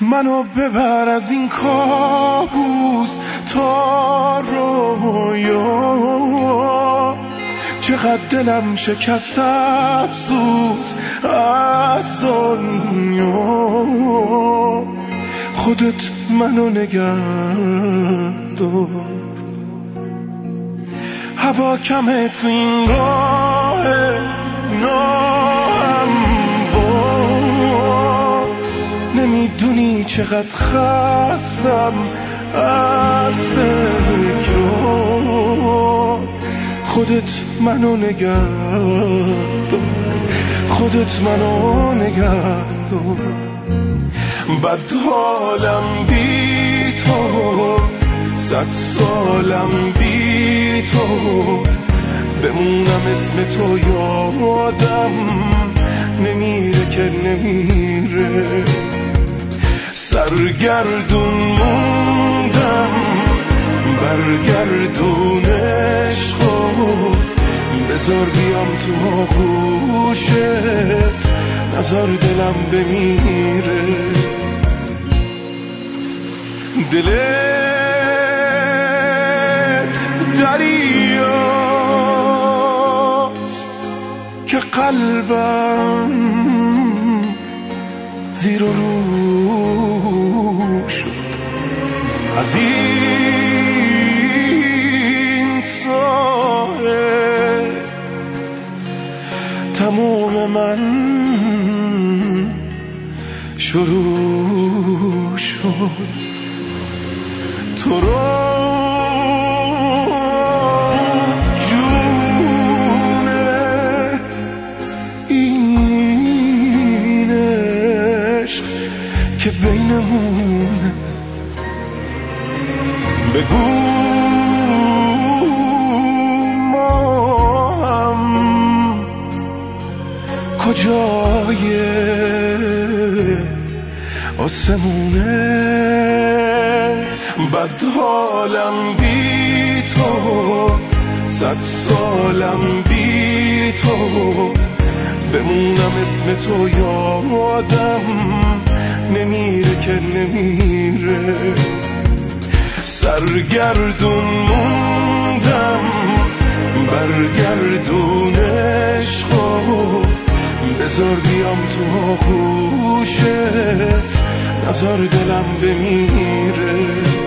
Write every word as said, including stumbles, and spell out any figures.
منو ببر از این کابوس تا رویا، چقدر دلم شکست افسوس از دنیا. خودت منو نگه دار، هوا کمه تو این راه ناهموار. نمیدونی چقدر خستم از تکرار. خودت منو نگه دار، خودت منو نگه دار. بد حالم بی تو، صد سالم بی تو، بمونم اسم تو یادم نمیره که نمیره. سرگردون موندم برگردون عشقو، بذار بیام تو آغوشت، نذار دلم بمیره. دلت دریاست که قلبم زیر و رو شد. از این ساحل تموم من شروع شد. تو رو جونه این عشق که بینمونه، بگو ما هم کجای آسمونه. بد حالم بی تو، صد سالم بی تو، بمونم اسم تو یادم نمیره که نمیره. سرگردون موندم برگردون عشقو، بذار بیام تو آغوشت، نذار دلم بمیره.